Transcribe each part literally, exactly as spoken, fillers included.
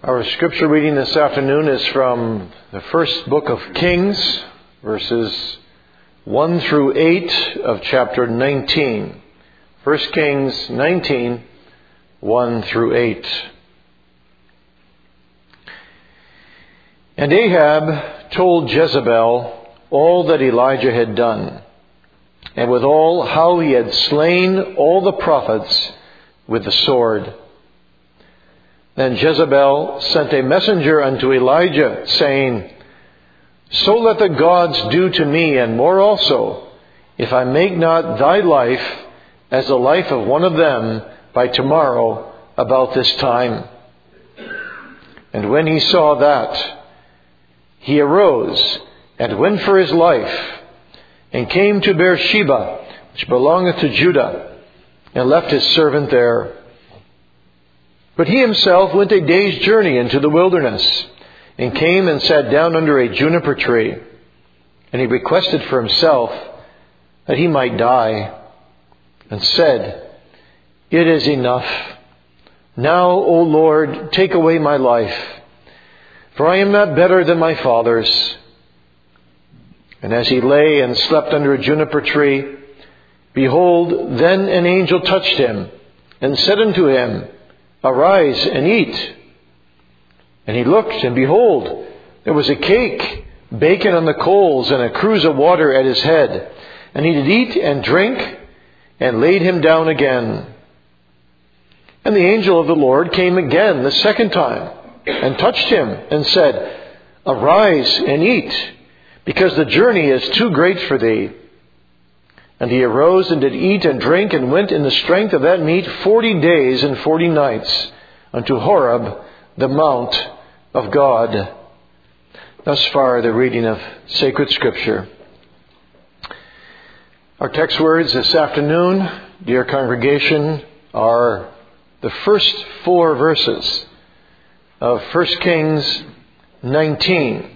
Our scripture reading this afternoon is from the first book of Kings, verses one through eight of chapter nineteen. First Kings nineteen, one through eight. And Ahab told Jezebel all that Elijah had done, and withal how he had slain all the prophets with the sword. Then Jezebel sent a messenger unto Elijah, saying, So let the gods do to me, and more also, if I make not thy life as the life of one of them by tomorrow about this time. And when he saw that, he arose and went for his life, and came to Beersheba, which belongeth to Judah, and left his servant there. But he himself went a day's journey into the wilderness, and came and sat down under a juniper tree. And he requested for himself that he might die, and said, It is enough. Now, O Lord, take away my life, for I am not better than my fathers. And as he lay and slept under a juniper tree, behold, then an angel touched him, and said unto him, Arise and eat. And he looked, and behold, there was a cake, baken on the coals, and a cruse of water at his head. And he did eat and drink, and laid him down again. And the angel of the Lord came again the second time, and touched him, and said, Arise and eat, because the journey is too great for thee. And he arose and did eat and drink, and went in the strength of that meat forty days and forty nights unto Horeb, the mount of God. Thus far the reading of sacred Scripture. Our text words this afternoon, dear congregation, are the first four verses of First Kings nineteen.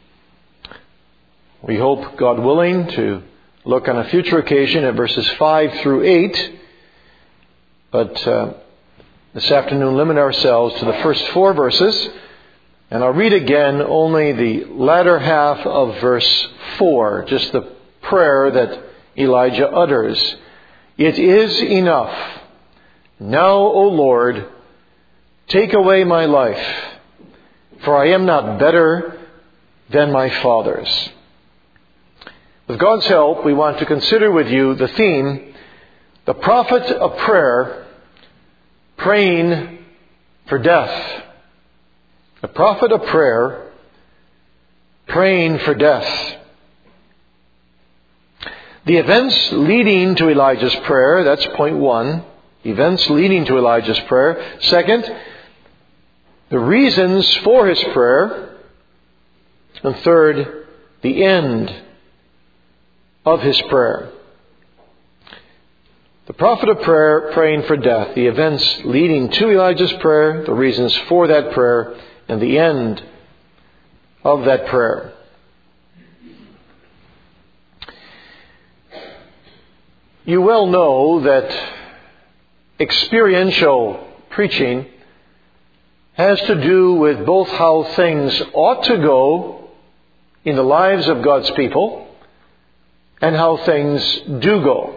We hope, God willing, to look on a future occasion at verses five through eight. But uh, this afternoon, limit ourselves to the first four verses. And I'll read again only the latter half of verse four, just the prayer that Elijah utters. It is enough. Now, O Lord, take away my life, for I am not better than my fathers. With God's help, we want to consider with you the theme, the prophet of prayer, praying for death. The prophet of prayer, praying for death. The events leading to Elijah's prayer, that's point one. Events leading to Elijah's prayer. Second, the reasons for his prayer. And third, the end of his prayer. The prophet of prayer praying for death, the events leading to Elijah's prayer, the reasons for that prayer, and the end of that prayer. You well know that experiential preaching has to do with both how things ought to go in the lives of God's people and how things do go.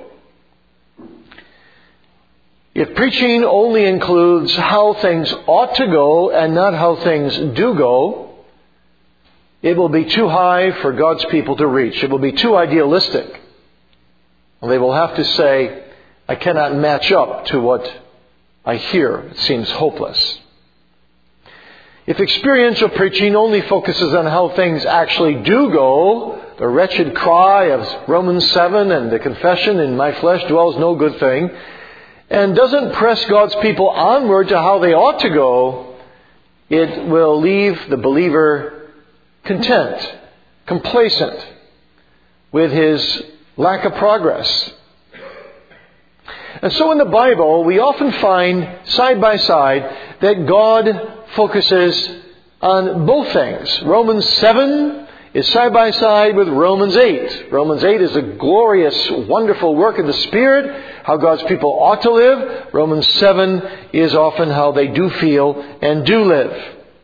If preaching only includes how things ought to go and not how things do go, it will be too high for God's people to reach. It will be too idealistic. They will have to say, I cannot match up to what I hear. It seems hopeless. If experiential preaching only focuses on how things actually do go, the wretched cry of Romans seven and the confession, in my flesh dwells no good thing, and doesn't press God's people onward to how they ought to go, it will leave the believer content, complacent with his lack of progress. And so in the Bible, we often find side by side that God focuses on both things. Romans seven is side by side with Romans eight. Romans eight is a glorious, wonderful work of the Spirit, how God's people ought to live. Romans seven is often how they do feel and do live.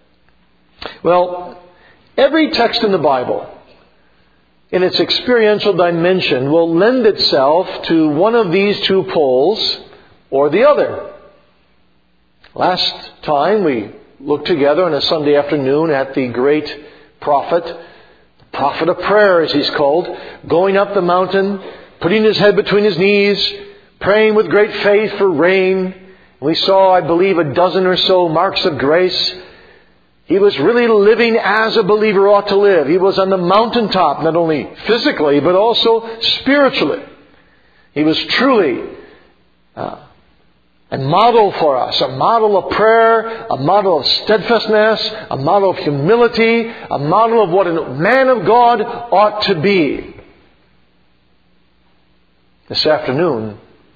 Well, every text in the Bible, in its experiential dimension, will lend itself to one of these two poles or the other. Last time we looked together on a Sunday afternoon at the great prophet, the prophet of prayer as he's called, going up the mountain, putting his head between his knees, praying with great faith for rain. We saw, I believe, a dozen or so marks of grace. He was really living as a believer ought to live. He was on the mountaintop, not only physically, but also spiritually. He was truly uh, a model for us, a model of prayer, a model of steadfastness, a model of humility, a model of what a man of God ought to be. This afternoon,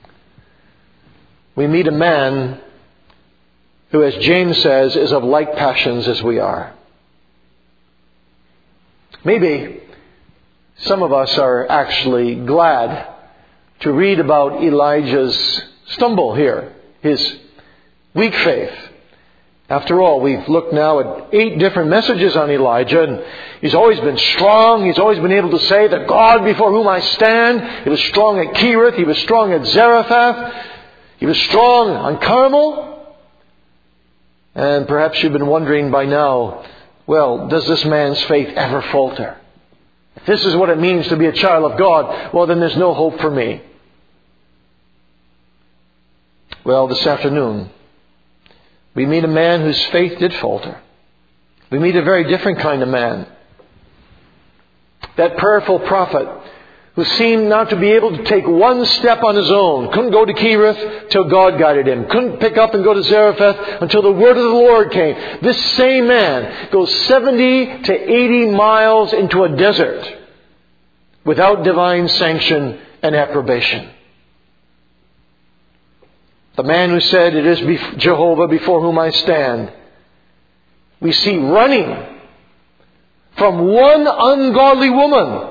we meet a man who, as James says, is of like passions as we are. Maybe some of us are actually glad to read about Elijah's stumble here, his weak faith. After all, we've looked now at eight different messages on Elijah, and he's always been strong. He's always been able to say, "The God before whom I stand." He was strong at Kerith. He was strong at Zarephath. He was strong on Carmel. And perhaps you've been wondering by now, well, does this man's faith ever falter? If this is what it means to be a child of God, well, then there's no hope for me. Well, this afternoon, we meet a man whose faith did falter. We meet a very different kind of man. That prayerful prophet who seemed not to be able to take one step on his own. Couldn't go to Kerith till God guided him. Couldn't pick up and go to Zarephath until the word of the Lord came. This same man goes seventy to eighty miles into a desert without divine sanction and approbation. The man who said, "It is Jehovah before whom I stand," we see running from one ungodly woman.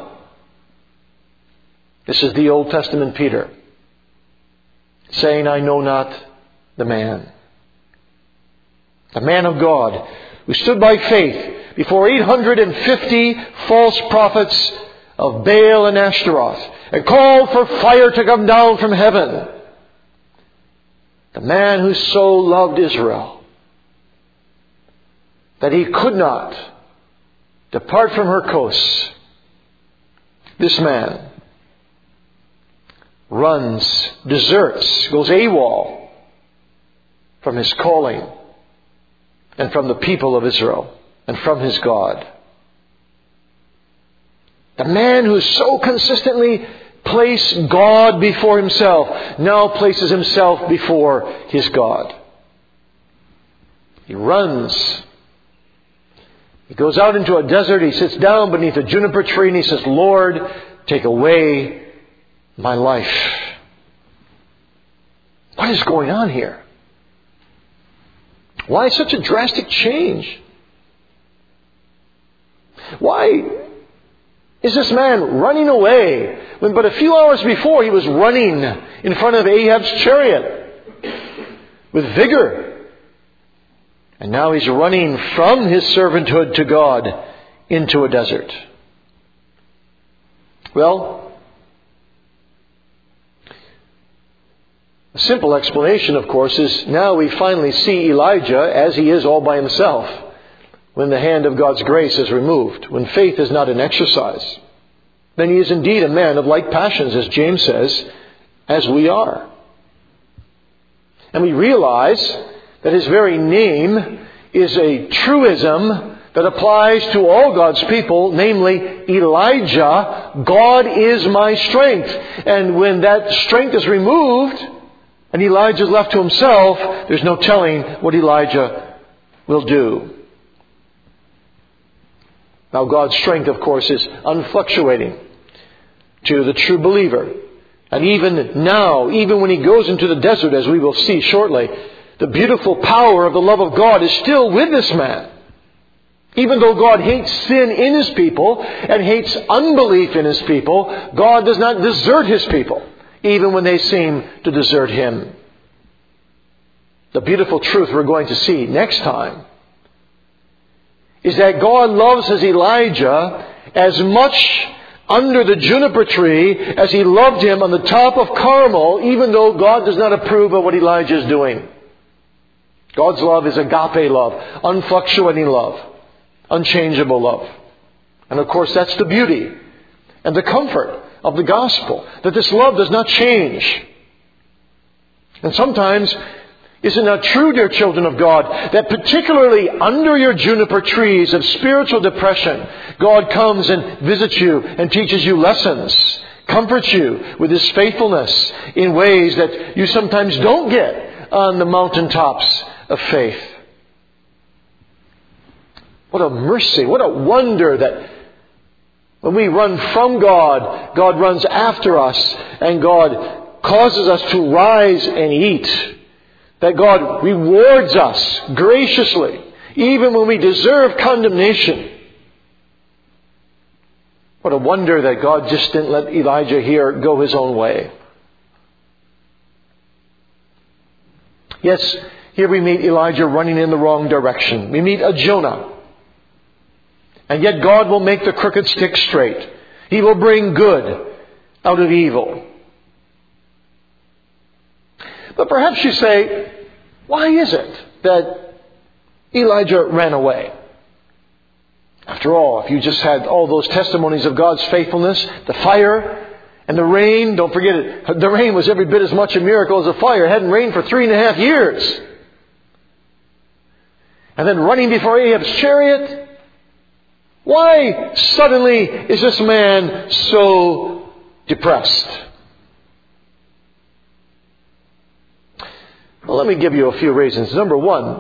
This is the Old Testament Peter saying, "I know not the man." The man of God who stood by faith before eight hundred fifty false prophets of Baal and Ashtaroth and called for fire to come down from heaven. The man who so loved Israel that he could not depart from her coasts. This man runs, deserts, goes AWOL from his calling and from the people of Israel and from his God. The man who so consistently placed God before himself now places himself before his God. He runs. He goes out into a desert. He sits down beneath a juniper tree and he says, "Lord, take away my life." What is going on here? Why such a drastic change? Why is this man running away when but a few hours before he was running in front of Ahab's chariot with vigor? And now he's running from his servanthood to God into a desert. Well, a simple explanation, of course, is now we finally see Elijah as he is all by himself when the hand of God's grace is removed, when faith is not an exercise. Then he is indeed a man of like passions, as James says, as we are. And we realize that his very name is a truism that applies to all God's people, namely Elijah, God is my strength. And when that strength is removed and Elijah is left to himself, there's no telling what Elijah will do. Now, God's strength, of course, is unfluctuating to the true believer. And even now, even when he goes into the desert, as we will see shortly, the beautiful power of the love of God is still with this man. Even though God hates sin in His people and hates unbelief in His people, God does not desert His people, even when they seem to desert Him. The beautiful truth we're going to see next time is that God loves His Elijah as much under the juniper tree as He loved him on the top of Carmel, even though God does not approve of what Elijah is doing. God's love is agape love, unfluctuating love, unchangeable love. And of course, that's the beauty and the comfort of the gospel, that this love does not change. And sometimes, is it not true, dear children of God, that particularly under your juniper trees of spiritual depression, God comes and visits you and teaches you lessons, comforts you with His faithfulness in ways that you sometimes don't get on the mountaintops of faith? What a mercy, what a wonder that when we run from God, God runs after us and God causes us to rise and eat. That God rewards us graciously, even when we deserve condemnation. What a wonder that God just didn't let Elijah here go his own way. Yes, here we meet Elijah running in the wrong direction. We meet a Jonah. And yet God will make the crooked stick straight. He will bring good out of evil. But perhaps you say, why is it that Elijah ran away? After all, if you just had all those testimonies of God's faithfulness, the fire and the rain, don't forget it, the rain was every bit as much a miracle as the fire. It hadn't rained for three and a half years. And then running before Ahab's chariot. Why suddenly is this man so depressed? Well, let me give you a few reasons. Number one,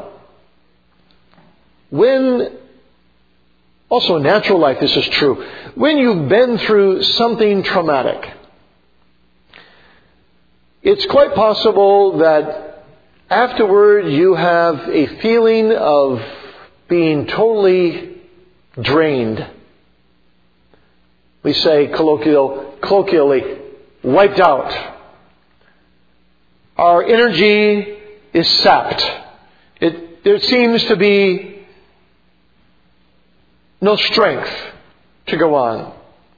when, also in natural life this is true, when you've been through something traumatic, it's quite possible that afterward you have a feeling of being totally drained. We say colloquial, colloquially, wiped out. Our energy is sapped. It, there seems to be no strength to go on.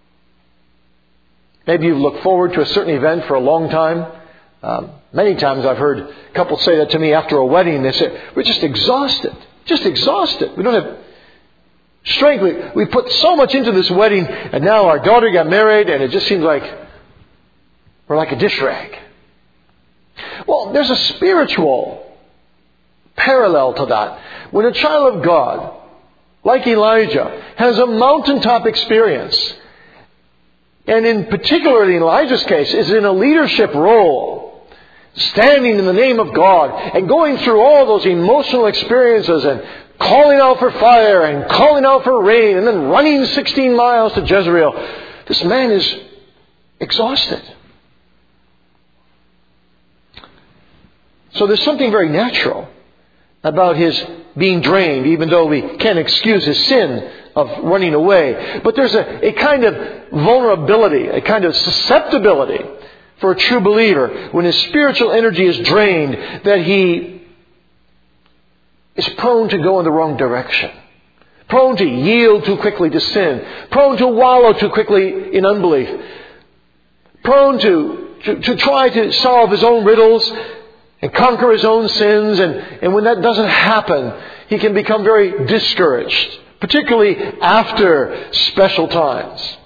Maybe you've looked forward to a certain event for a long time. Um, many times I've heard couples say that to me after a wedding. They say, we're just exhausted. Just exhausted. We don't have strength. We, we put so much into this wedding, and now our daughter got married, and it just seems like we're like a dish rag. Well, there's a spiritual parallel to that. When a child of God, like Elijah, has a mountaintop experience, and in particular in Elijah's case, is in a leadership role, standing in the name of God, and going through all those emotional experiences, and calling out for fire, and calling out for rain, and then running sixteen miles to Jezreel. This man is exhausted. So there's something very natural about his being drained, even though we can't excuse his sin of running away. But there's a, a kind of vulnerability, a kind of susceptibility for a true believer when his spiritual energy is drained, that he is prone to go in the wrong direction, prone to yield too quickly to sin, prone to wallow too quickly in unbelief, prone to, to, to try to solve his own riddles and conquer his own sins. And, and when that doesn't happen, he can become very discouraged, particularly after special times.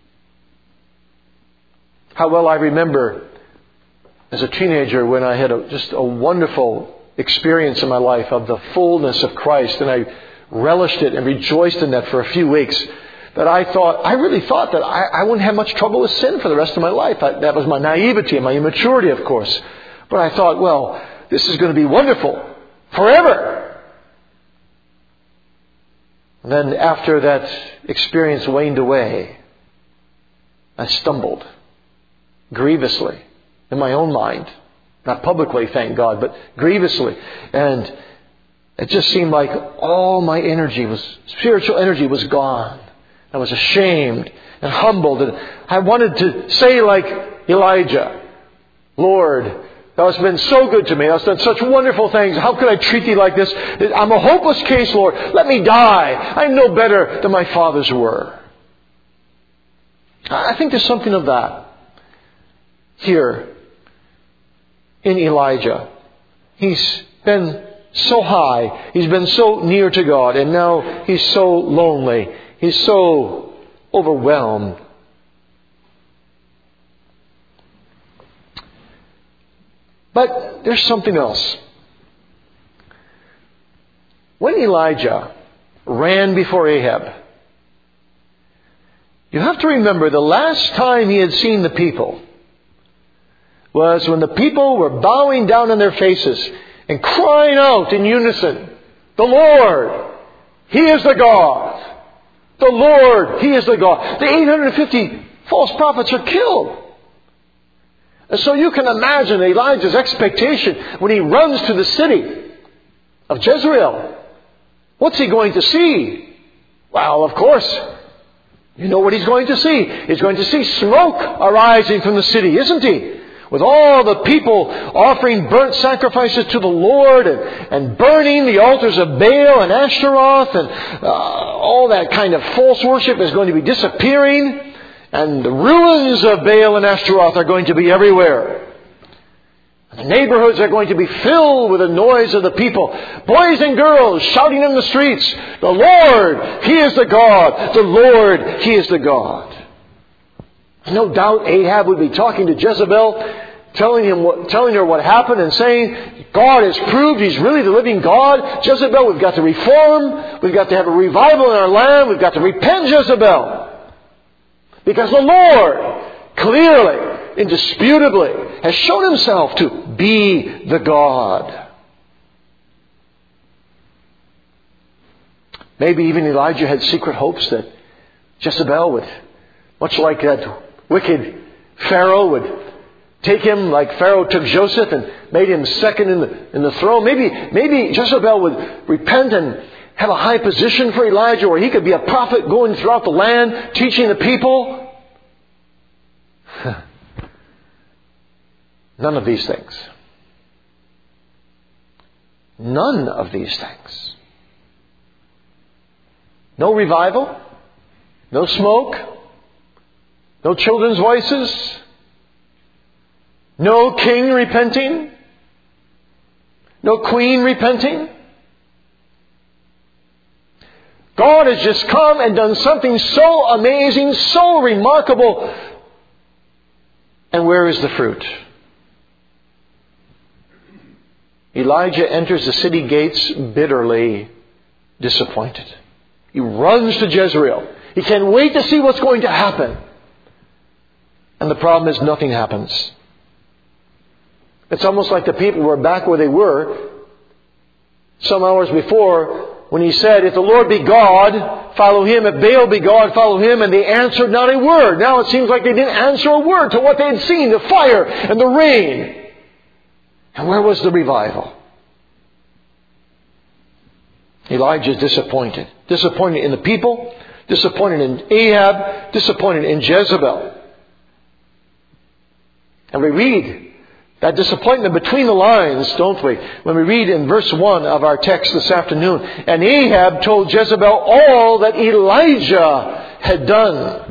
How well I remember as a teenager when I had a, just a wonderful experience in my life of the fullness of Christ, and I relished it and rejoiced in that for a few weeks, that I thought, I really thought that I, I wouldn't have much trouble with sin for the rest of my life. I, that was my naivety and my immaturity, of course. But I thought, well, this is going to be wonderful forever. And then after that experience waned away, I stumbled grievously in my own mind. Not publicly, thank God, but grievously. And it just seemed like all my energy was, spiritual energy was gone. I was ashamed and humbled. And I wanted to say like Elijah, Lord, Thou hast been so good to me. Thou hast done such wonderful things. How could I treat thee like this? I'm a hopeless case, Lord. Let me die. I'm no better than my fathers were. I think there's something of that here in Elijah. He's been so high. He's been so near to God. And now he's so lonely. He's so overwhelmed. But there's something else. When Elijah ran before Ahab, you have to remember the last time he had seen the people was when the people were bowing down on their faces and crying out in unison, "The Lord, He is the God. The Lord, He is the God." The eight hundred fifty false prophets are killed. And so you can imagine Elijah's expectation when he runs to the city of Jezreel. What's he going to see? Well, of course, you know what he's going to see. He's going to see smoke arising from the city, isn't he? With all the people offering burnt sacrifices to the Lord and, and burning the altars of Baal and Ashtaroth, and uh, all that kind of false worship is going to be disappearing. And the ruins of Baal and Ashtaroth are going to be everywhere. And the neighborhoods are going to be filled with the noise of the people. Boys and girls shouting in the streets, "The Lord, He is the God. The Lord, He is the God." No doubt Ahab would be talking to Jezebel, telling him what, telling her what happened and saying, "God has proved He's really the living God. Jezebel, we've got to reform. We've got to have a revival in our land. We've got to repent, Jezebel. Because the Lord, clearly, indisputably, has shown Himself to be the God." Maybe even Elijah had secret hopes that Jezebel would, much like that wicked Pharaoh, would take him like Pharaoh took Joseph and made him second in the, in the throne. Maybe, maybe Jezebel would repent and have a high position for Elijah where he could be a prophet going throughout the land, teaching the people. None of these things. None of these things. No revival. No smoke. No children's voices. No king repenting. No queen repenting. God has just come and done something so amazing, so remarkable. And where is the fruit? Elijah enters the city gates bitterly disappointed. He runs to Jezreel. He can't wait to see what's going to happen. And the problem is nothing happens. It's almost like the people were back where they were some hours before when he said, "If the Lord be God, follow Him. If Baal be God, follow him." And they answered not a word. Now it seems like they didn't answer a word to what they had seen, the fire and the rain. And where was the revival? Elijah is disappointed. Disappointed in the people, disappointed in Ahab, disappointed in Jezebel. And we read that disappointment between the lines, don't we? When we read in verse one of our text this afternoon, "And Ahab told Jezebel all that Elijah had done."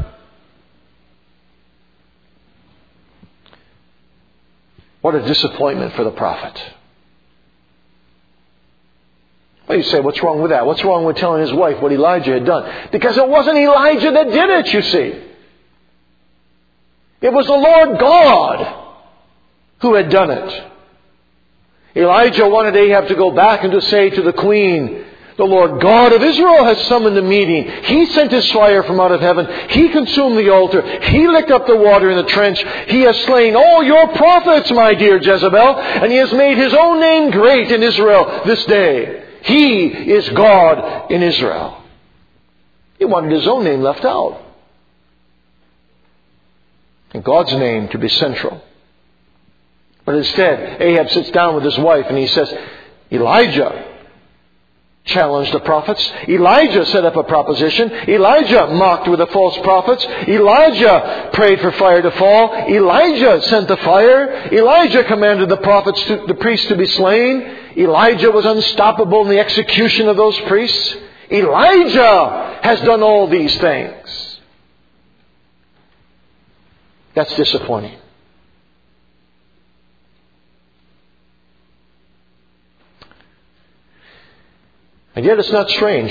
What a disappointment for the prophet. Well, you say, what's wrong with that? What's wrong with telling his wife what Elijah had done? Because it wasn't Elijah that did it, you see. It was the Lord God who had done it. Elijah wanted Ahab to go back and to say to the queen, "The Lord God of Israel has summoned a meeting. He sent His fire from out of heaven. He consumed the altar. He licked up the water in the trench. He has slain all your prophets, my dear Jezebel, and He has made His own name great in Israel this day. He is God in Israel." He wanted His own name left out. And God's name to be central. But instead, Ahab sits down with his wife and he says, "Elijah, challenged the prophets. Elijah set up a proposition. Elijah mocked with the false prophets. Elijah prayed for fire to fall. Elijah sent the fire. Elijah commanded the prophets, to, the priests to be slain. Elijah was unstoppable in the execution of those priests. Elijah has done all these things. That's disappointing. And yet it's not strange.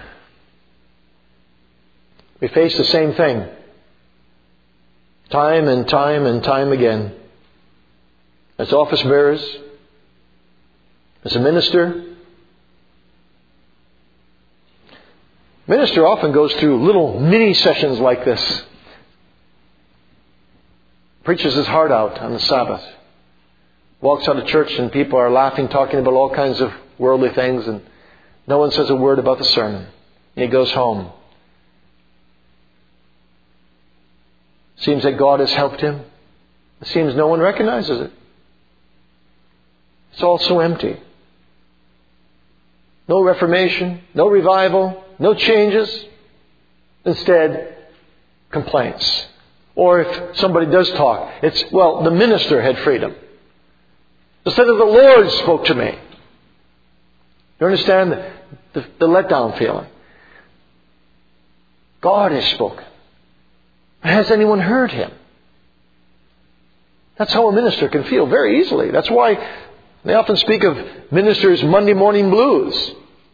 We face the same thing. Time and time and time again. As office bearers. As a minister. Minister often goes through little mini sessions like this. Preaches his heart out on the Sabbath. Walks out of church and people are laughing, talking about all kinds of worldly things, and no one says a word about the sermon. He goes home. Seems that God has helped him. It seems no one recognizes it. It's all so empty. No reformation, no revival, no changes. Instead, complaints. Or if somebody does talk, it's, well, the minister had freedom. Instead of the Lord spoke to me. You understand the, the, the letdown feeling? God has spoken. Has anyone heard Him? That's how a minister can feel very easily. That's why they often speak of ministers' Monday morning blues.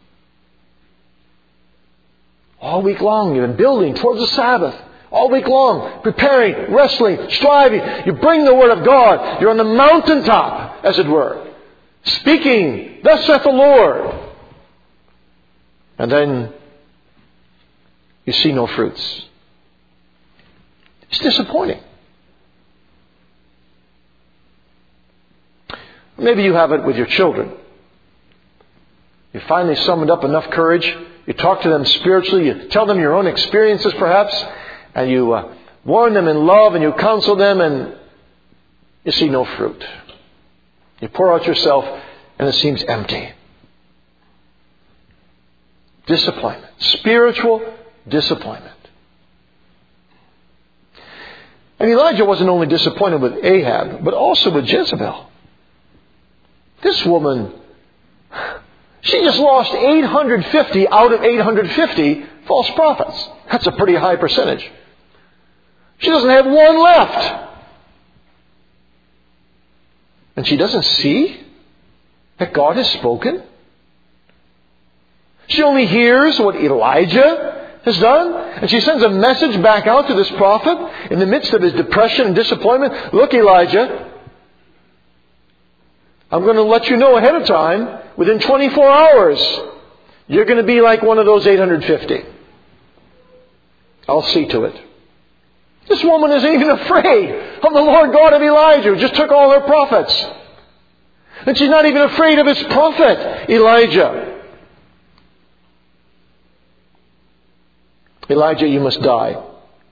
All week long you've been building towards the Sabbath. All week long, preparing, wrestling, striving. You bring the Word of God. You're on the mountaintop, as it were. Speaking, thus saith the Lord. And then you see no fruits. It's disappointing. Maybe you have it with your children. You finally summoned up enough courage. You talk to them spiritually. You tell them your own experiences, perhaps. And you uh, warn them in love and you counsel them, and you see no fruit. You pour out yourself and it seems empty. Disappointment. Spiritual disappointment. And Elijah wasn't only disappointed with Ahab, but also with Jezebel. This woman, she just lost eight hundred fifty out of eight hundred fifty false prophets. That's a pretty high percentage. She doesn't have one left. And she doesn't see that God has spoken. She only hears what Elijah has done. And she sends a message back out to this prophet in the midst of his depression and disappointment. Look, Elijah, I'm going to let you know ahead of time, within twenty-four hours, you're going to be like one of those eight hundred fifty. I'll see to it. This woman isn't even afraid of the Lord God of Elijah, who just took all her prophets. And she's not even afraid of his prophet, Elijah. Elijah, you must die.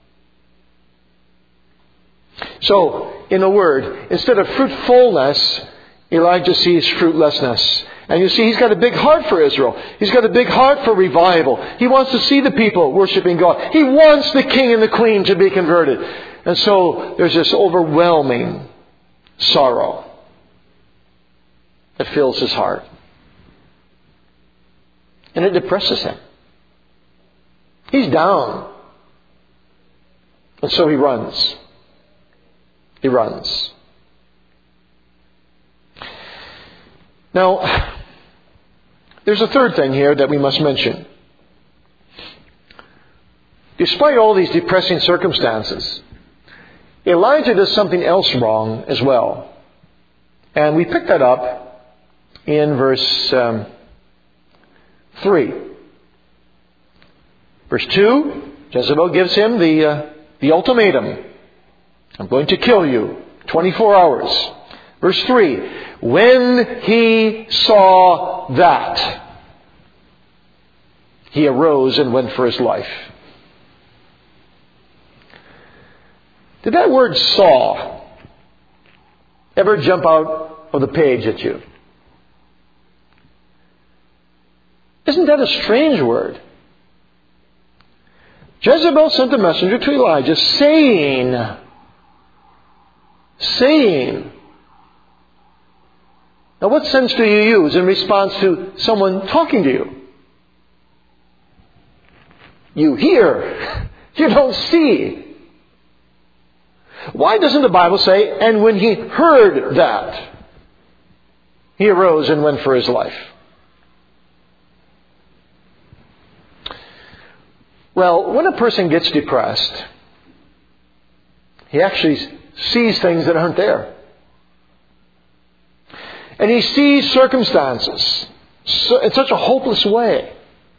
So, in a word, instead of fruitfulness, Elijah sees fruitlessness. And you see, he's got a big heart for Israel. He's got a big heart for revival. He wants to see the people worshiping God. He wants the king and the queen to be converted. And so there's this overwhelming sorrow that fills his heart. And it depresses him. He's down. And so he runs. He runs. Now, there's a third thing here that we must mention. Despite all these depressing circumstances, Elijah does something else wrong as well. And we pick that up in verse um, three. Verse two, Jezebel gives him the, uh, the ultimatum. I'm going to kill you. twenty-four hours. Verse three, when he saw that, he arose and went for his life. Did that word saw ever jump out of the page at you? Isn't that a strange word? Jezebel sent a messenger to Elijah saying, saying. Now what sense do you use in response to someone talking to you? You hear. You don't see. Why doesn't the Bible say, and when he heard that, he arose and went for his life? Well, when a person gets depressed, he actually sees things that aren't there. And he sees circumstances in such a hopeless way.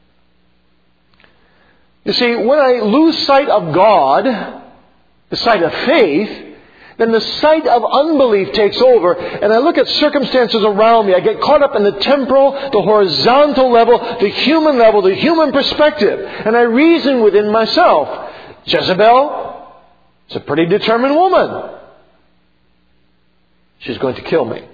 You see, when I lose sight of God, the sight of faith, then the sight of unbelief takes over, and I look at circumstances around me. I get caught up in the temporal, the horizontal level, the human level, the human perspective. And I reason within myself, Jezebel is a pretty determined woman. She's going to kill me.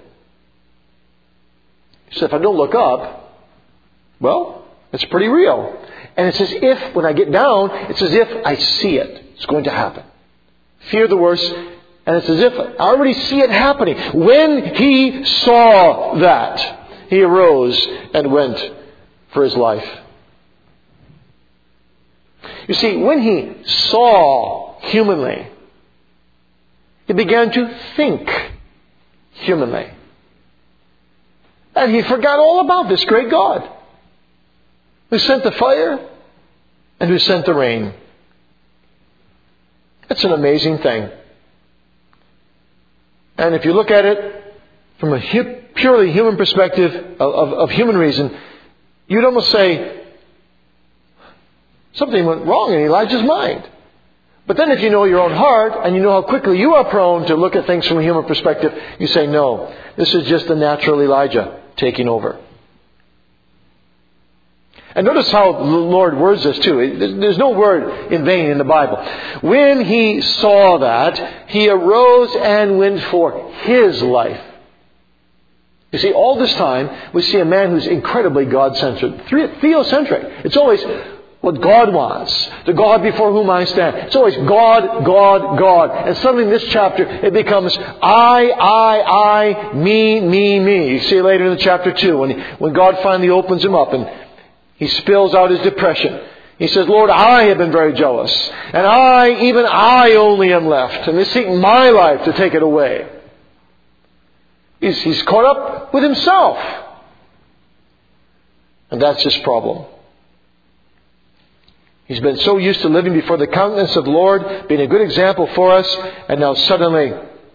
So if I don't look up, well, it's pretty real. And it's as if, when I get down, it's as if I see it. It's going to happen. Fear the worst. And it's as if I already see it happening. When he saw that, he arose and went for his life. You see, when he saw humanly, he began to think humanly. And he forgot all about this great God who sent the fire and who sent the rain. It's an amazing thing. And if you look at it from a hu- purely human perspective of, of, of human reason, you'd almost say something went wrong in Elijah's mind. But then if you know your own heart and you know how quickly you are prone to look at things from a human perspective, you say, no, this is just the natural Elijah taking over. And notice how the Lord words this too. There's no word in vain in the Bible. When he saw that, he arose and went for his life. You see, all this time, we see a man who's incredibly God-centered. Theocentric. It's always what God wants. The God before whom I stand. It's always God, God, God. And suddenly in this chapter, it becomes I, I, I, me, me, me. You see it later in the chapter two, when, when God finally opens him up and he spills out his depression. He says, Lord, I have been very jealous. And I, even I only am left. And they seek my life to take it away. He's, he's caught up with himself. And that's his problem. He's been so used to living before the countenance of the Lord, being a good example for us, and now suddenly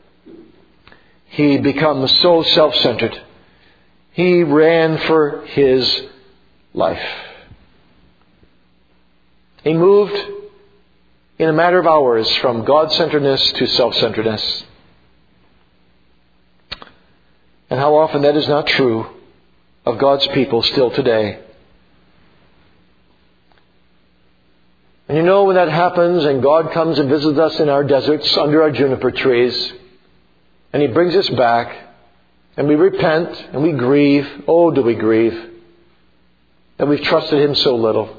he becomes so self-centered. He ran for his life. He moved in a matter of hours from God-centeredness to self-centeredness. And how often that is not true of God's people still today. And you know, when that happens and God comes and visits us in our deserts under our juniper trees, and He brings us back, and we repent and we grieve. Oh, do we grieve that we've trusted Him so little.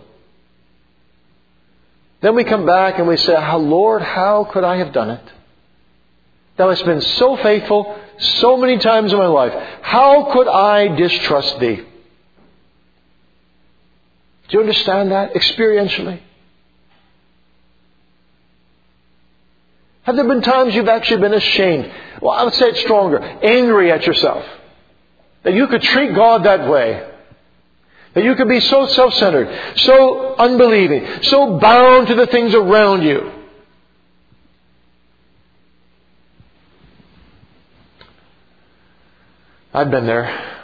Then we come back and we say, oh, Lord, how could I have done it? Thou hast been so faithful so many times in my life. How could I distrust Thee? Do you understand that experientially? Have there been times you've actually been ashamed? Well, I would say it stronger. Angry at yourself. That you could treat God that way. That you could be so self-centered, so unbelieving, so bound to the things around you. I've been there.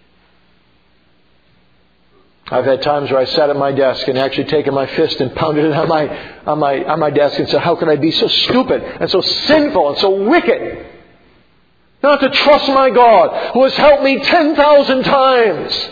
I've had times where I sat at my desk and actually taken my fist and pounded it on my on my on my desk and said, how could I be so stupid and so sinful and so wicked? Not to trust my God who has helped me ten thousand times.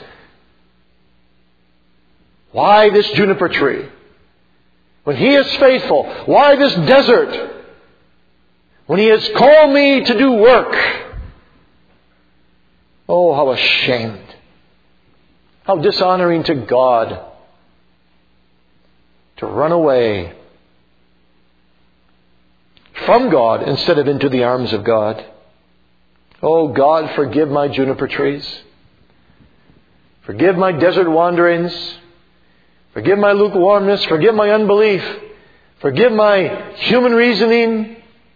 Why this juniper tree? When He is faithful, why this desert? When He has called me to do work. Oh, how ashamed. How dishonoring to God to run away from God instead of into the arms of God. Oh God, forgive my juniper trees. Forgive my desert wanderings. Forgive my lukewarmness. Forgive my unbelief. Forgive my human reasoning.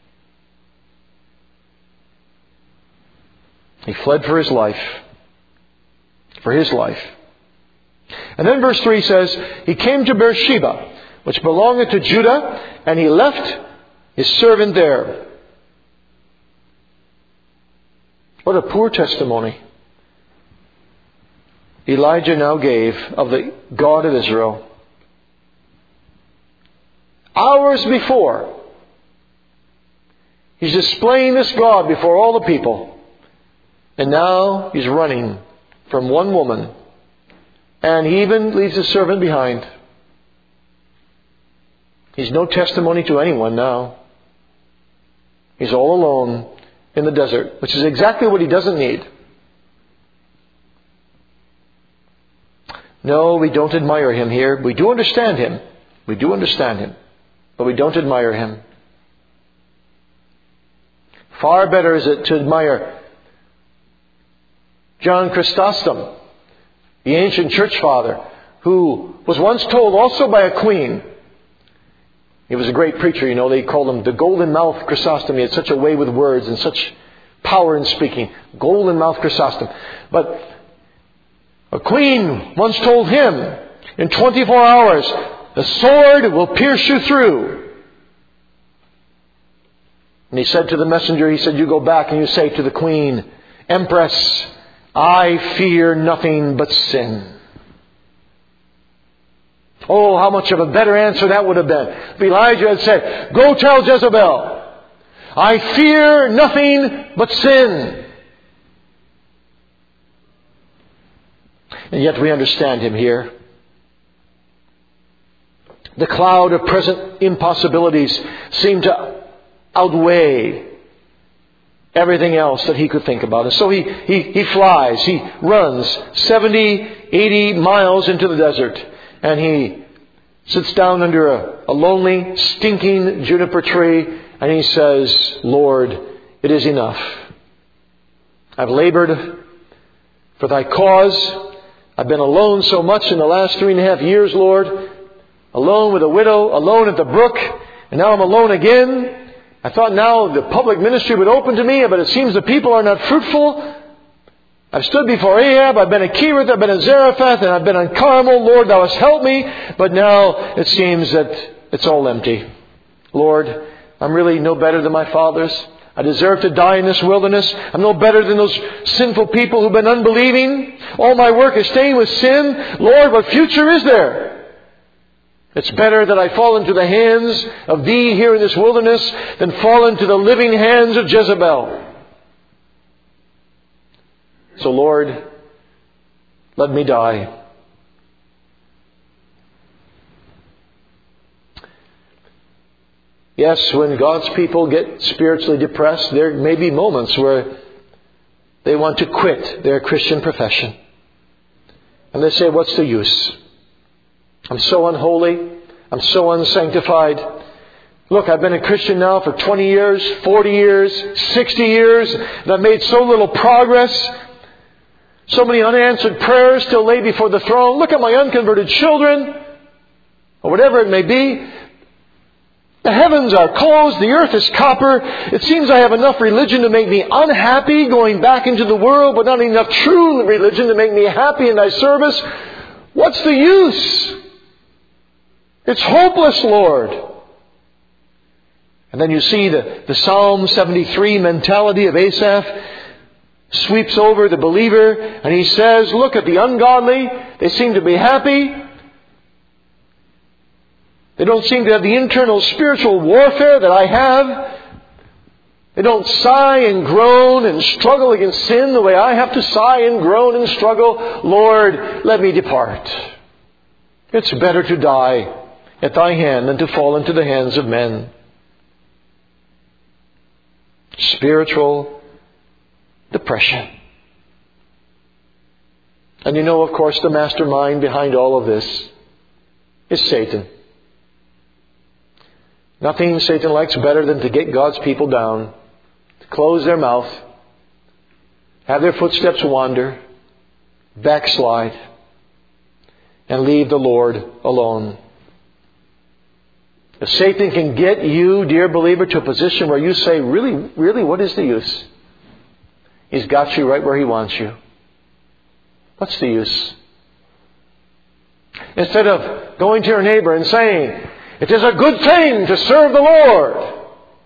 He fled for his life. For his life. And then verse three says, he came to Beersheba, which belongeth to Judah, and he left his servant there. What a poor testimony Elijah now gave of the God of Israel. Hours before, he's displaying this God before all the people. And now he's running from one woman. And he even leaves his servant behind. He's no testimony to anyone now. He's all alone in the desert, which is exactly what he doesn't need. No, we don't admire him here. We do understand him. We do understand him. But we don't admire him. Far better is it to admire John Chrysostom, the ancient church father, who was once told also by a queen. He was a great preacher, you know. They called him the golden mouth Chrysostom. He had such a way with words and such power in speaking. Golden mouth Chrysostom. But a queen once told him, in twenty-four hours, the sword will pierce you through. And he said to the messenger, he said, you go back and you say to the queen, Empress, I fear nothing but sin. Oh, how much of a better answer that would have been. If Elijah had said, go tell Jezebel, I fear nothing but sin. And yet we understand him here. The cloud of present impossibilities seemed to outweigh everything else that he could think about. And so he, he, he flies, he runs seventy, eighty miles into the desert. And he sits down under a, a lonely, stinking juniper tree. And he says, Lord, it is enough. I've labored for thy cause. I've been alone so much in the last three and a half years, Lord. Alone with a widow, alone at the brook. And now I'm alone again. I thought now the public ministry would open to me, but it seems the people are not fruitful. I've stood before Ahab, I've been at Kerith, I've been at Zarephath, and I've been on Carmel. Lord, thou hast helped me. But now it seems that it's all empty. Lord, I'm really no better than my fathers. I deserve to die in this wilderness. I'm no better than those sinful people who've been unbelieving. All my work is staying with sin. Lord, what future is there? It's better that I fall into the hands of Thee here in this wilderness than fall into the living hands of Jezebel. So Lord, let me die. Yes, when God's people get spiritually depressed, there may be moments where they want to quit their Christian profession. And they say, what's the use? I'm so unholy. I'm so unsanctified. Look, I've been a Christian now for twenty years, forty years, sixty years, and I've made so little progress. So many unanswered prayers still lay before the throne. Look at my unconverted children, or whatever it may be. The heavens are closed. The earth is copper. It seems I have enough religion to make me unhappy going back into the world, but not enough true religion to make me happy in Thy service. What's the use? It's hopeless, Lord. And then you see the, the Psalm seventy-three mentality of Asaph sweeps over the believer, and he says, look at the ungodly. They seem to be happy. They don't seem to have the internal spiritual warfare that I have. They don't sigh and groan and struggle against sin the way I have to sigh and groan and struggle. Lord, let me depart. It's better to die at Thy hand than to fall into the hands of men. Spiritual depression. And you know, of course, the mastermind behind all of this is Satan. Nothing Satan likes better than to get God's people down, to close their mouth, have their footsteps wander, backslide, and leave the Lord alone. If Satan can get you, dear believer, to a position where you say, really, really, what is the use? He's got you right where he wants you. What's the use? Instead of going to your neighbor and saying, it is a good thing to serve the Lord.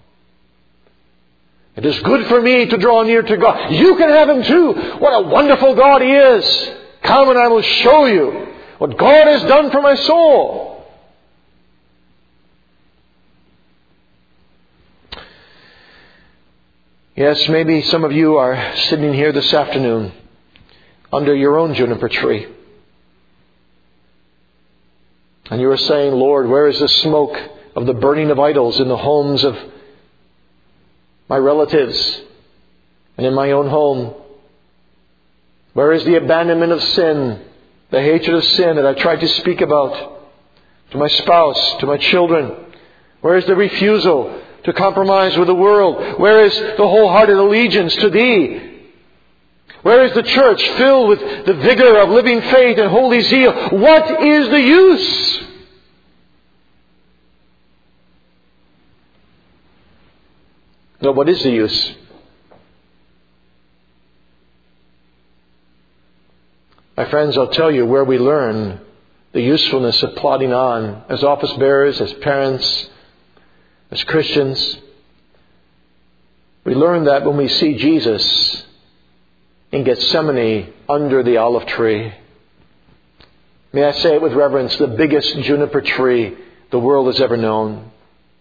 It is good for me to draw near to God. You can have Him too. What a wonderful God He is. Come and I will show you what God has done for my soul. Yes, maybe some of you are sitting here this afternoon under your own juniper tree. And you are saying, Lord, where is the smoke of the burning of idols in the homes of my relatives and in my own home? Where is the abandonment of sin, the hatred of sin that I tried to speak about to my spouse, to my children? Where is the refusal to compromise with the world? Where is the wholehearted allegiance to Thee? Where is the church filled with the vigor of living faith and holy zeal? What is the use? No, what is the use? My friends, I'll tell you where we learn the usefulness of plodding on as office bearers, as parents, as Christians. We learn that when we see Jesus in Gethsemane under the olive tree. May I say it with reverence, the biggest juniper tree the world has ever known.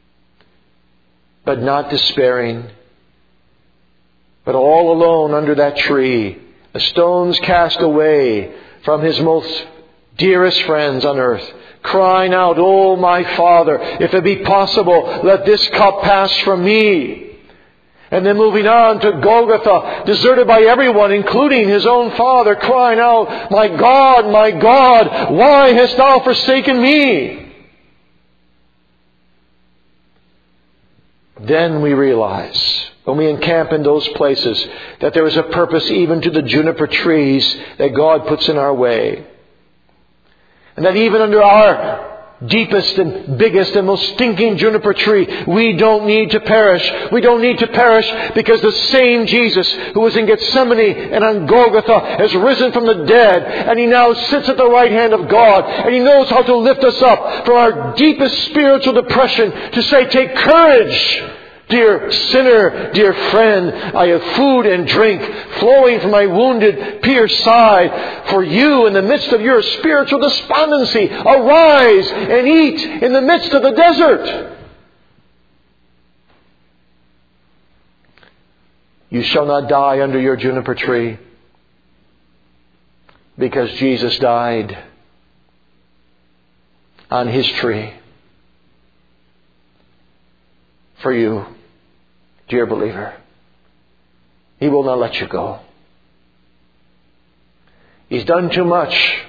But not despairing, but all alone under that tree, a stone's cast away from His most dearest friends on earth, crying out, "Oh, my Father, if it be possible, let this cup pass from me." And then moving on to Golgotha, deserted by everyone, including His own Father, crying out, "My God, my God, why hast Thou forsaken me?" Then we realize, when we encamp in those places, that there is a purpose even to the juniper trees that God puts in our way. And that even under our deepest and biggest and most stinking juniper tree, we don't need to perish. We don't need to perish because the same Jesus who was in Gethsemane and on Golgotha has risen from the dead, and He now sits at the right hand of God, and He knows how to lift us up from our deepest spiritual depression to say, "Take courage, dear sinner, dear friend. I have food and drink flowing from my wounded, pierced side for you in the midst of your spiritual despondency. Arise and eat in the midst of the desert." You shall not die under your juniper tree, because Jesus died on His tree for you, dear believer. He will not let you go. He's done too much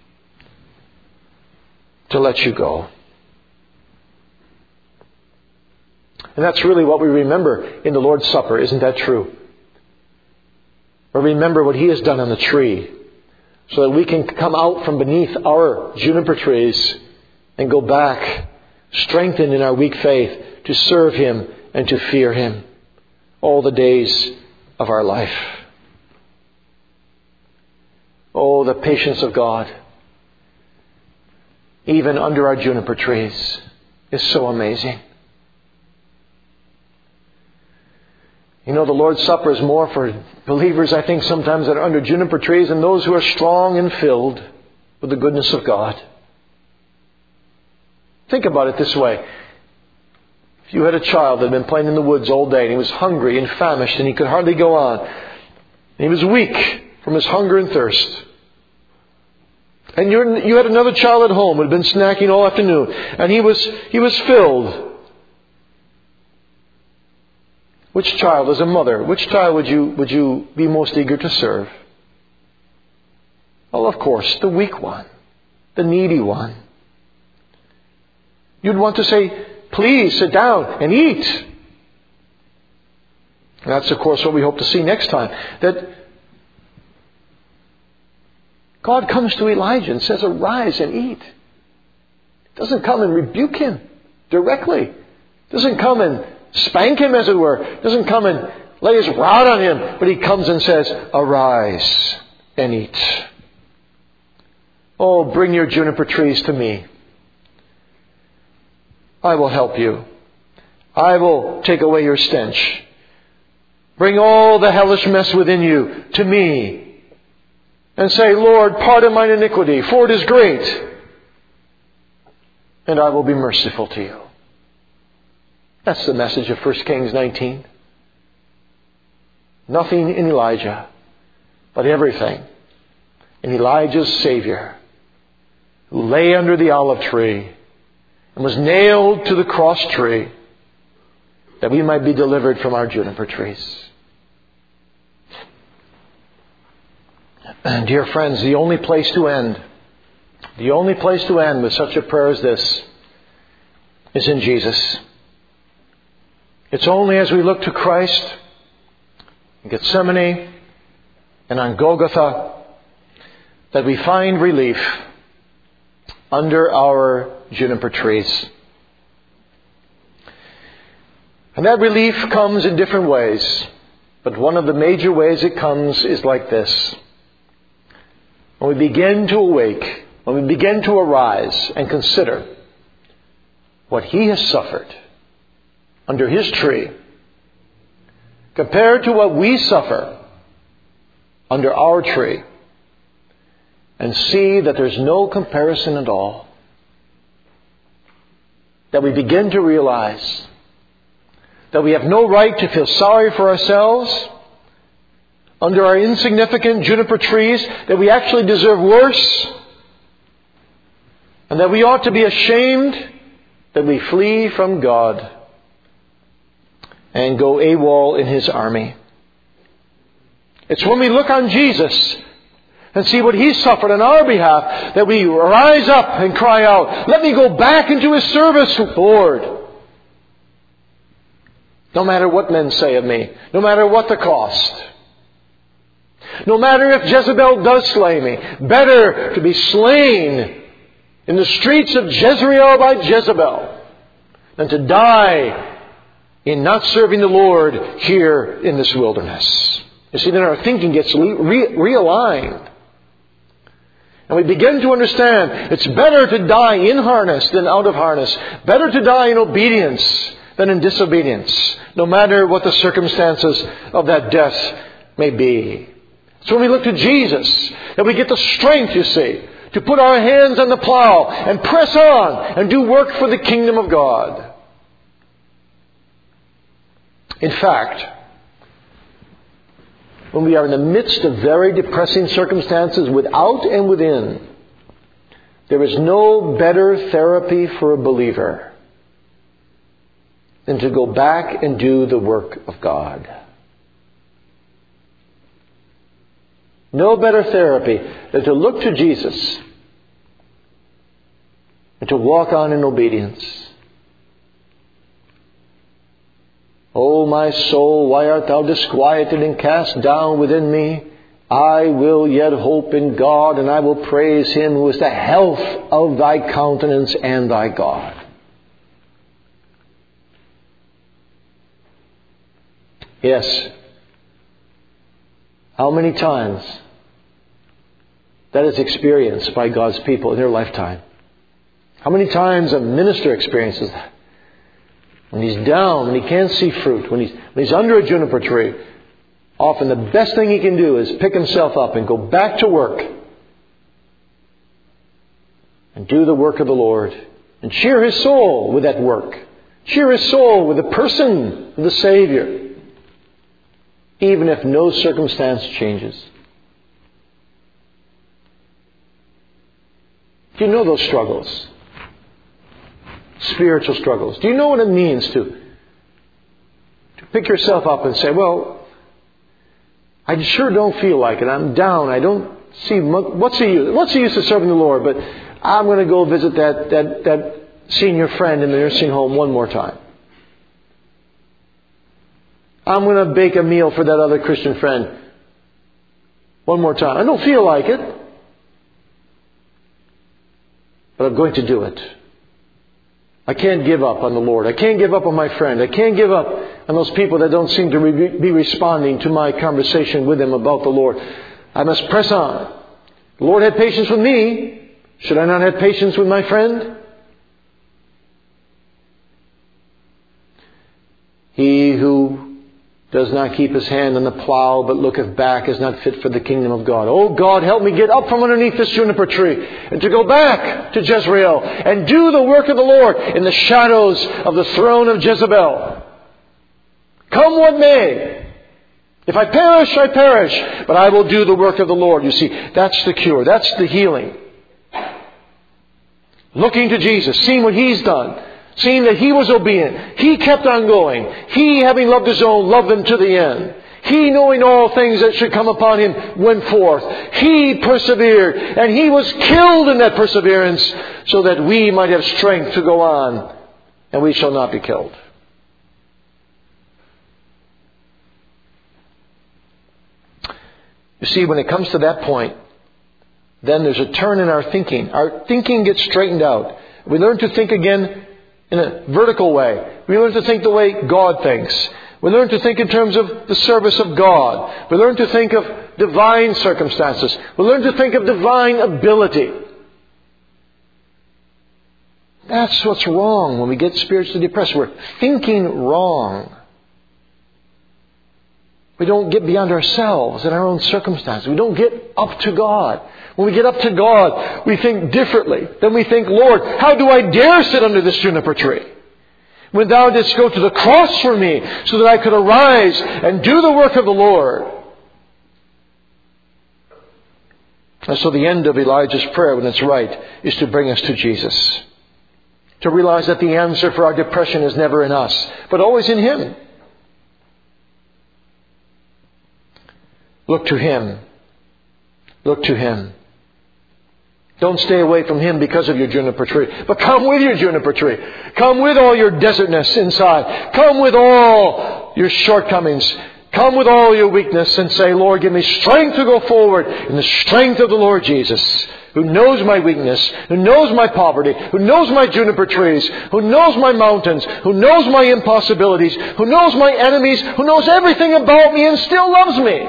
to let you go. And that's really what we remember in the Lord's Supper. Isn't that true? Or remember what He has done on the tree, so that we can come out from beneath our juniper trees and go back, strengthened in our weak faith, to serve Him and to fear Him all the days of our life. Oh, the patience of God, even under our juniper trees, is so amazing. You know, the Lord's Supper is more for believers, I think, sometimes that are under juniper trees than those who are strong and filled with the goodness of God. Think about it this way. If you had a child that had been playing in the woods all day and he was hungry and famished and he could hardly go on, and he was weak from his hunger and thirst, and you're, you had another child at home who had been snacking all afternoon, and he was he was filled. Which child, as a mother, which child would you would you be most eager to serve? Well, of course, the weak one, the needy one. You'd want to say, please sit down and eat. And that's, of course, what we hope to see next time. That God comes to Elijah and says, arise and eat. Doesn't come and rebuke him directly. Doesn't come and spank him, as it were. Doesn't come and lay his rod on him. But he comes and says, arise and eat. Oh, bring your juniper trees to me. I will help you. I will take away your stench. Bring all the hellish mess within you to me. And say, Lord, pardon mine iniquity, for it is great. And I will be merciful to you. That's the message of First Kings nineteen. Nothing in Elijah, but everything in Elijah's Savior, who lay under the olive tree and was nailed to the cross tree, that we might be delivered from our juniper trees. And dear friends, the only place to end, the only place to end with such a prayer as this is in Jesus. It's only as we look to Christ in Gethsemane and on Golgotha that we find relief under our juniper trees. And that relief comes in different ways. But one of the major ways it comes is like this. When we begin to awake, when we begin to arise and consider what He has suffered under His tree, compared to what we suffer under our tree, and see that there's no comparison at all, that we begin to realize that we have no right to feel sorry for ourselves under our insignificant juniper trees, that we actually deserve worse, and that we ought to be ashamed that we flee from God and go AWOL in His army. It's when we look on Jesus and see what He suffered on our behalf that we rise up and cry out, let me go back into His service, Lord. No matter what men say of me, no matter what the cost, no matter if Jezebel does slay me, better to be slain in the streets of Jezreel by Jezebel than to die in not serving the Lord here in this wilderness. You see, then our thinking gets re- realigned. And we begin to understand it's better to die in harness than out of harness. Better to die in obedience than in disobedience, no matter what the circumstances of that death may be. So when we look to Jesus, that we get the strength, you see, to put our hands on the plow and press on and do work for the kingdom of God. In fact, when we are in the midst of very depressing circumstances without and within, there is no better therapy for a believer than to go back and do the work of God. No better therapy than to look to Jesus and to walk on in obedience. O my soul, why art thou disquieted and cast down within me? I will yet hope in God, and I will praise Him who is the health of thy countenance and thy God. Yes. How many times that is experienced by God's people in their lifetime? How many times a minister experiences that? When he's down, when he can't see fruit, when he's, when he's under a juniper tree, often the best thing he can do is pick himself up and go back to work and do the work of the Lord and cheer his soul with that work. Cheer his soul with the person of the Savior, even if no circumstance changes. Do you know those struggles? Spiritual struggles. Do you know what it means to, to pick yourself up and say, well, I sure don't feel like it. I'm down. I don't See, what's the use? What's the use of serving the Lord? But I'm going to go visit that, that, that senior friend in the nursing home one more time. I'm going to bake a meal for that other Christian friend one more time. I don't feel like it, but I'm going to do it. I can't give up on the Lord. I can't give up on my friend. I can't give up on those people that don't seem to re- be responding to my conversation with them about the Lord. I must press on. The Lord had patience with me. Should I not have patience with my friend? He who does not keep his hand on the plow, but looketh back, is not fit for the kingdom of God. Oh God, help me get up from underneath this juniper tree and to go back to Jezreel and do the work of the Lord in the shadows of the throne of Jezebel. Come what may. If I perish, I perish, but I will do the work of the Lord. You see, that's the cure. That's the healing. Looking to Jesus, seeing what He's done. Seeing that He was obedient. He kept on going. He, having loved His own, loved them to the end. He, knowing all things that should come upon Him, went forth. He persevered. And He was killed in that perseverance so that we might have strength to go on. And we shall not be killed. You see, when it comes to that point, then there's a turn in our thinking. Our thinking gets straightened out. We learn to think again in a vertical way. We learn to think the way God thinks. We learn to think in terms of the service of God. We learn to think of divine circumstances. We learn to think of divine ability. That's what's wrong when we get spiritually depressed. We're thinking wrong. We don't get beyond ourselves and our own circumstances. We don't get up to God. When we get up to God, we think differently. Then we think, Lord, how do I dare sit under this juniper tree? When Thou didst go to the cross for me so that I could arise and do the work of the Lord. And so the end of Elijah's prayer, when it's right, is to bring us to Jesus. To realize that the answer for our depression is never in us, but always in Him. Look to Him. Look to Him. Don't stay away from Him because of your juniper tree. But come with your juniper tree. Come with all your desertness inside. Come with all your shortcomings. Come with all your weakness and say, Lord, give me strength to go forward in the strength of the Lord Jesus, who knows my weakness, who knows my poverty, who knows my juniper trees, who knows my mountains, who knows my impossibilities, who knows my enemies, who knows everything about me and still loves me.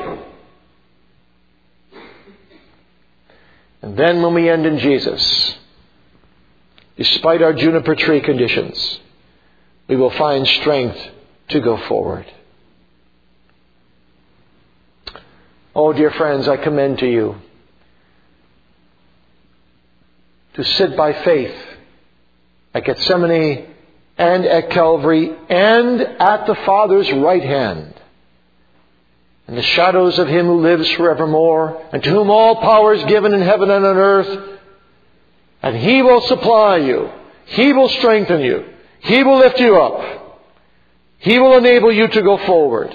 And then when we end in Jesus, despite our juniper tree conditions, we will find strength to go forward. Oh, dear friends, I commend to you to sit by faith at Gethsemane and at Calvary and at the Father's right hand, in the shadows of Him who lives forevermore, and to whom all power is given in heaven and on earth. And He will supply you. He will strengthen you. He will lift you up. He will enable you to go forward.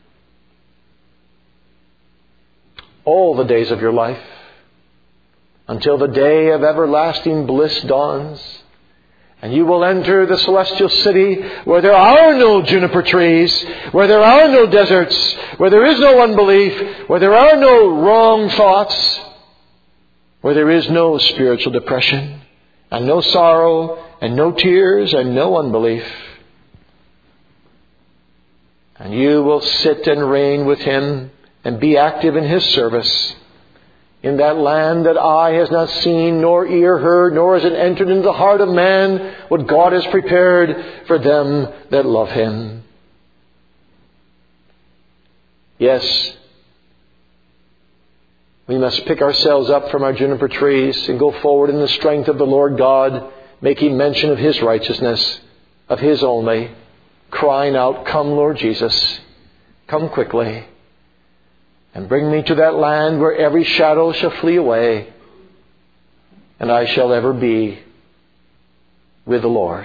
All the days of your life, until the day of everlasting bliss dawns. And you will enter the celestial city where there are no juniper trees, where there are no deserts, where there is no unbelief, where there are no wrong thoughts, where there is no spiritual depression, and no sorrow, and no tears, and no unbelief. And you will sit and reign with Him and be active in His service in that land that eye has not seen, nor ear heard, nor has it entered into the heart of man what God has prepared for them that love Him. Yes, we must pick ourselves up from our juniper trees and go forward in the strength of the Lord God, making mention of His righteousness, of His only, crying out, "Come, Lord Jesus, come quickly. And bring me to that land where every shadow shall flee away, and I shall ever be with the Lord."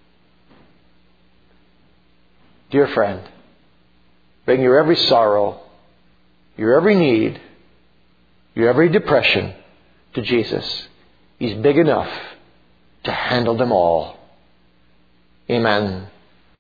Dear friend, bring your every sorrow, your every need, your every depression to Jesus. He's big enough to handle them all. Amen.